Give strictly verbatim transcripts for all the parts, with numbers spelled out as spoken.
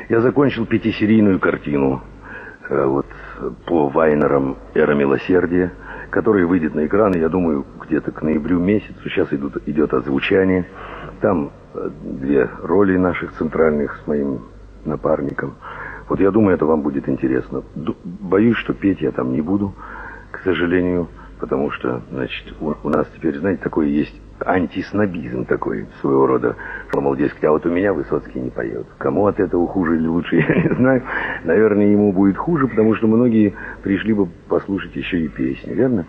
Я закончил пятисерийную картину э, вот, по Вайнерам «Эра милосердия», которая выйдет на экраны, я думаю, где-то к ноябрю месяцу. Сейчас идут, идет озвучание. Там э, две роли наших центральных с моим напарником. Вот я думаю, это вам будет интересно. Ду- боюсь, что петь я там не буду, к сожалению, потому что, значит, у, у нас теперь, знаете, такой есть антиснобизм такой своего рода. Что, мол, дескать, а вот у меня Высоцкий не поет. Кому от этого хуже или лучше, я не знаю. Наверное, ему будет хуже, потому что многие пришли бы послушать еще и песни, верно?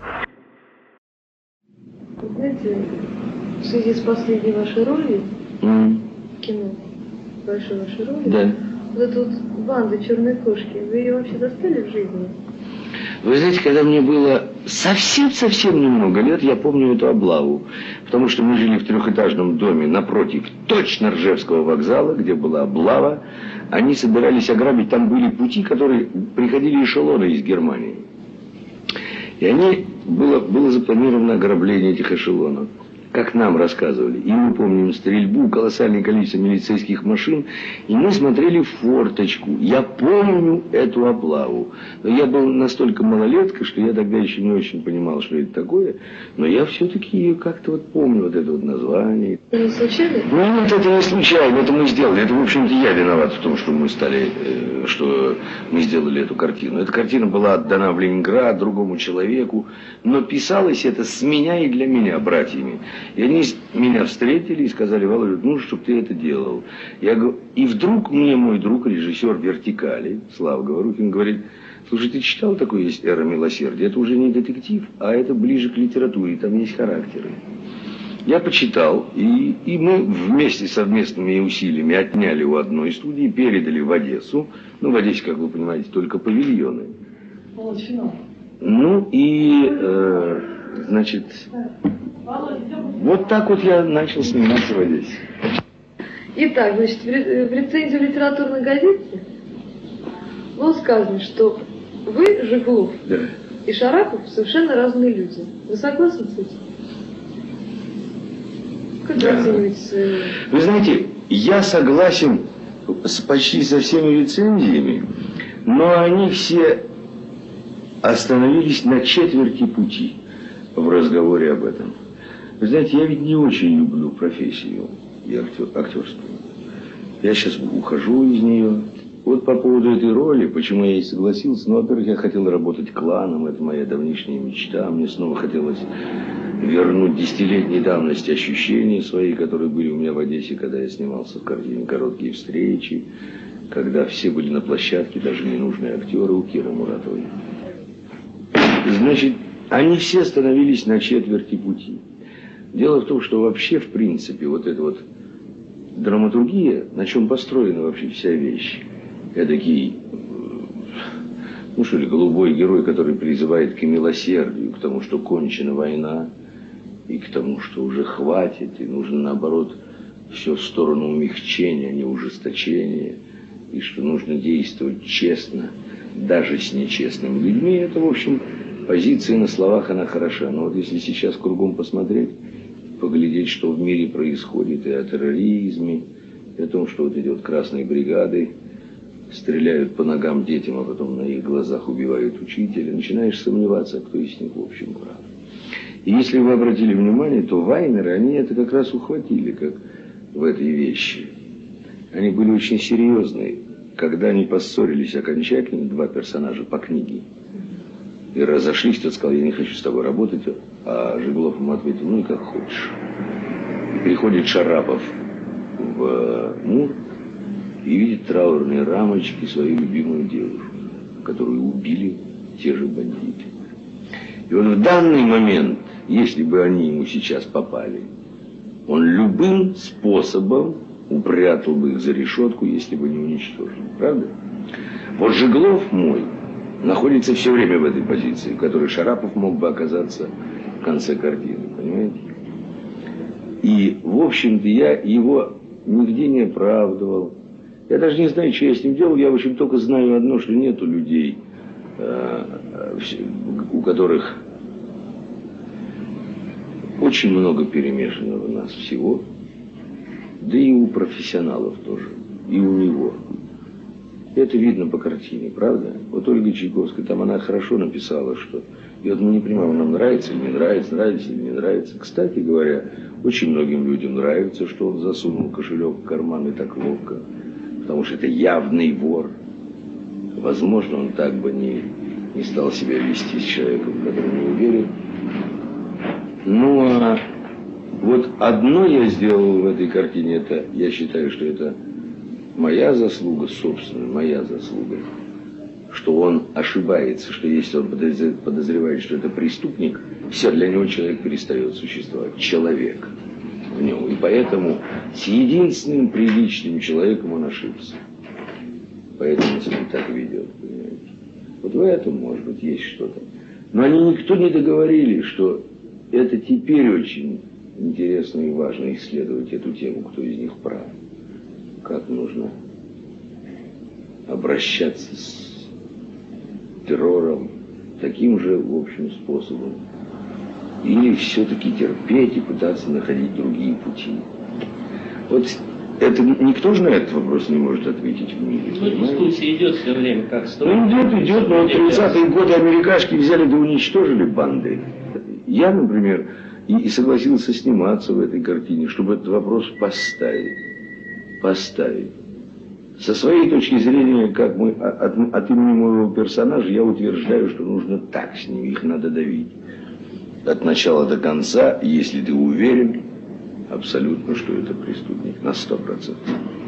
Знаете, в связи с последней вашей ролью Mm. в кино, большой вашей роли, Да. вот эта вот банда «Черной кошки», вы ее вообще застали в жизни? Вы знаете, когда мне было совсем-совсем немного лет, я помню эту облаву. Потому что мы жили в трехэтажном доме напротив точно Ржевского вокзала, где была облава. Они собирались ограбить, там были пути, которые приходили эшелоны из Германии. И они, было, было запланировано ограбление этих эшелонов. Как нам рассказывали. И мы помним стрельбу, колоссальное количество милицейских машин. И мы смотрели в форточку. Я помню эту облаву. Но я был настолько малолетка, что я тогда еще не очень понимал, что это такое. Но я все-таки ее как-то вот помню, вот это вот название. Это не случайно? Ну нет, это не случайно, это мы сделали. Это, в общем-то, я виноват в том, что мы стали, э, что мы сделали эту картину. Эта картина была отдана в Ленинград другому человеку, но писалось это с меня и для меня, братьями. И они меня встретили и сказали: Володя, ну, чтобы ты это делал. Я говорю, и вдруг мне мой друг, режиссер «Вертикали», Слава Говорухин, говорит: слушай, ты читал такое есть «Эра милосердия»? Это уже не детектив, а это ближе к литературе, там есть характеры. Я почитал, и, и мы вместе совместными усилиями отняли у одной студии, передали в Одессу. Ну, в Одессе, как вы понимаете, только павильоны. Вот финал. Ну и, э, значит, вот так вот я начал сниматься в Одессе. Итак, значит, в рецензии в литературной газете было сказано, что вы, Жиглов, Да. и Шарапов совершенно разные люди. Вы согласны с этим? Как вы оцениваете свою... Вы знаете, я согласен с почти со всеми рецензиями, но они все остановились на четверти пути в разговоре об этом. Вы знаете, я ведь не очень люблю профессию и актер, актерскую. Я сейчас ухожу из нее. Вот по поводу этой роли, почему я и согласился. Ну, во-первых, я хотел работать кланом, это моя давнишняя мечта. Мне снова хотелось вернуть десятилетней давности ощущения свои, которые были у меня в Одессе, когда я снимался в картине «Короткие встречи», когда все были на площадке, даже ненужные актеры у Киры Муратовой. Значит, они все становились на четверти пути. Дело в том, что вообще, в принципе, вот эта вот драматургия, на чем построена вообще вся вещь, эдакий, ну что ли, голубой герой, который призывает к милосердию, к тому, что кончена война, и к тому, что уже хватит, и нужно, наоборот, все в сторону умягчения, а не ужесточения, и что нужно действовать честно, даже с нечестными людьми. Это, в общем, позиция на словах, она хороша. Но вот если сейчас кругом посмотреть, поглядеть, что в мире происходит, и о терроризме, и о том, что вот эти вот красные бригады стреляют по ногам детям, а потом на их глазах убивают учителя, начинаешь сомневаться, кто из них в общем прав. И если вы обратили внимание, то Вайнеры, они это как раз ухватили, как в этой вещи. Они были очень серьезные. Когда они поссорились окончательно, два персонажа по книге, и разошлись, тот сказал: я не хочу с тобой работать, а Жиглов ему ответил: ну и как хочешь. И приходит Шарапов в МУР и видит траурные рамочки свою любимую девушку, которую убили те же бандиты. И вот в данный момент, если бы они ему сейчас попали, он любым способом упрятал бы их за решетку, если бы не уничтожил. Правда? Вот Жиглов мой находится все время в этой позиции, в которой Шарапов мог бы оказаться в конце картины. Понимаете? И, в общем-то, я его нигде не оправдывал. Я даже не знаю, что я с ним делал. Я, в общем, только знаю одно, что нету людей, у которых очень много перемешано в нас всего, да и у профессионалов тоже, и у него. Это видно по картине, правда? Вот Ольга Чайковская, там она хорошо написала, что... И вот мы не понимаем, нам нравится или не нравится, нравится или не нравится. Кстати говоря, очень многим людям нравится, что он засунул кошелек в карман и так ловко. Потому что это явный вор. Возможно, он так бы не, не стал себя вести с человеком, который не уверен. Ну, а вот одно я сделал в этой картине, это, я считаю, что это моя заслуга, собственно, моя заслуга, что он ошибается, что если он подозревает, что это преступник, все, для него человек перестает существовать, человек в нем. И поэтому с единственным приличным человеком он ошибся. Поэтому он себя так ведет, понимаете. Вот в этом, может быть, есть что-то. Но они никто не договорили, что это теперь очень интересно и важно исследовать эту тему, кто из них прав. Как нужно обращаться с террором таким же, в общем, способом. Или все-таки терпеть и пытаться находить другие пути. Вот это никто же на этот вопрос не может ответить в мире. Ну, дискуссия идет все время, как строить. Ну, идет, идет, но в тридцатые годы америкашки взяли да уничтожили банды. Я, например, и, и согласился сниматься в этой картине, чтобы этот вопрос поставить. Поставить. Со своей точки зрения, как мы, от, от имени моего персонажа, я утверждаю, что нужно так с ними, их надо давить. От начала до конца, если ты уверен, абсолютно, что это преступник, на сто процентов.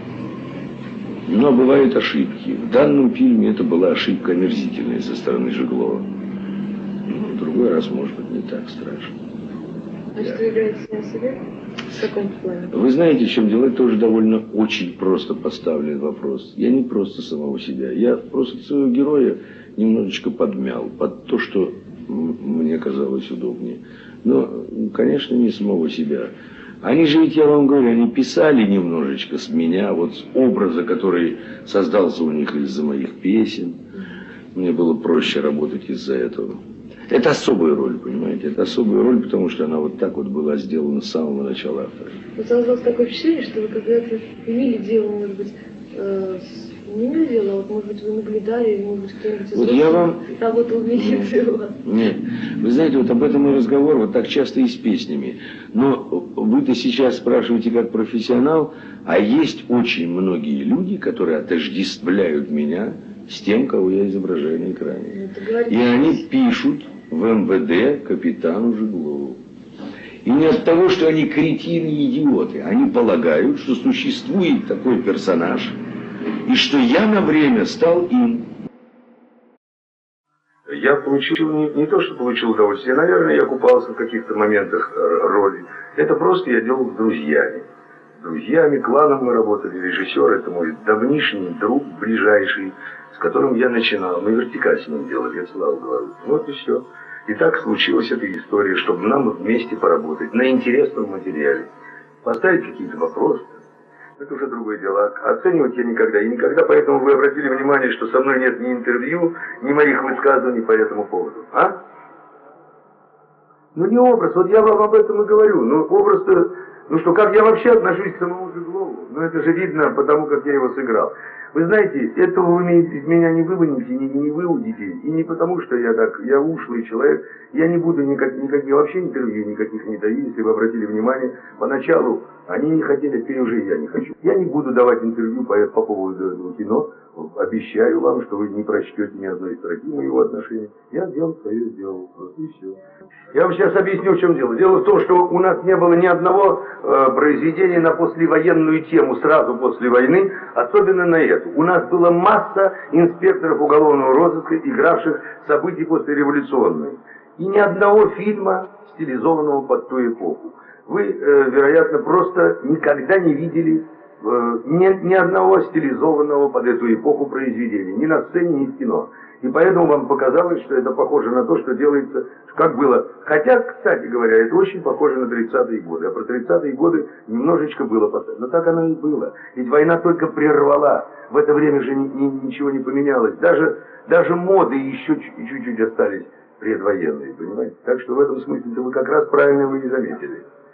Но бывают ошибки. В данном фильме это была ошибка омерзительная со стороны Жеглова. Ну, в другой раз, может быть, не так страшно. А что вы играете на себе? В каком плане? Вы знаете, в чем дело? Это тоже довольно очень просто поставлен вопрос. Я не просто самого себя. Я просто своего героя немножечко подмял под то, что мне казалось удобнее. Но, конечно, не самого себя. Они же ведь, я вам говорю, они писали немножечко с меня, вот с образа, который создался у них из-за моих песен. Мне было проще работать из-за этого. Это особая роль, понимаете? Это особая роль, потому что она вот так вот была сделана с самого начала автора. Вот создалось такое впечатление, что вы когда-то имели дело, может быть, э, с... не имели дело, а вот, может быть, вы наблюдали, или, может быть, кто-нибудь из вот вас я вам... работал в милиции у вас. Нет, вы знаете, вот об этом и разговор вот так часто и с песнями. Но вы-то сейчас спрашиваете как профессионал, а есть очень многие люди, которые отождествляют меня с тем, кого я изображаю на экране. И они пишут в эм вэ дэ капитану Жеглову. И не от того, что они кретины и идиоты. Они полагают, что существует такой персонаж, и что я на время стал им. Я получил не, не то, что получил удовольствие. Наверное, я купался в каких-то моментах роли. Это просто я делал с друзьями. С друзьями, кланом мы работали. Режиссер — это мой давнишний друг, ближайший, с которым я начинал. Мы вертикаль с ним делали, я слава говорю. Вот и все. И так случилась эта история, чтобы нам вместе поработать на интересном материале. Поставить какие-то вопросы. Это уже другое дело. Оценивать я никогда. И никогда, поэтому вы обратили внимание, что со мной нет ни интервью, ни моих высказываний по этому поводу. А? Ну не образ, вот я вам об этом и говорю. Ну образ-то, ну что, как я вообще отношусь к самому Жеглову? Ну это же видно потому, как я его сыграл. Вы знаете, этого вы из меня не вывоните, не, не выудите. И не потому, что я так, я ушлый человек. Я не буду никак, никаких вообще интервью никаких не даю, если вы обратили внимание. Поначалу они не хотели, теперь уже я не хочу. Я не буду давать интервью по, по поводу этого кино. Обещаю вам, что вы не прочтете ни одной строки моего отношения. Я делал свое, сделал. Просто и все. Я вам сейчас объясню, в чем дело. Дело в том, что у нас не было ни одного э, произведения на послевоенную тему, сразу после войны, особенно на эту. У нас была масса инспекторов уголовного розыска, игравших события послереволюционные. И ни одного фильма, стилизованного под ту эпоху. Вы, э, вероятно, просто никогда не видели э, ни, ни одного стилизованного под эту эпоху произведения. Ни на сцене, ни в кино. И поэтому вам показалось, что это похоже на то, что делается, как было. Хотя, кстати говоря, это очень похоже на тридцатые годы. А про тридцатые годы немножечко было поставлено. Но так оно и было. Ведь война только прервала. В это время же ни, ни, ничего не поменялось. Даже, даже моды еще чуть-чуть остались предвоенные, понимаете? Так что в этом смысле вы как раз правильно вы и заметили.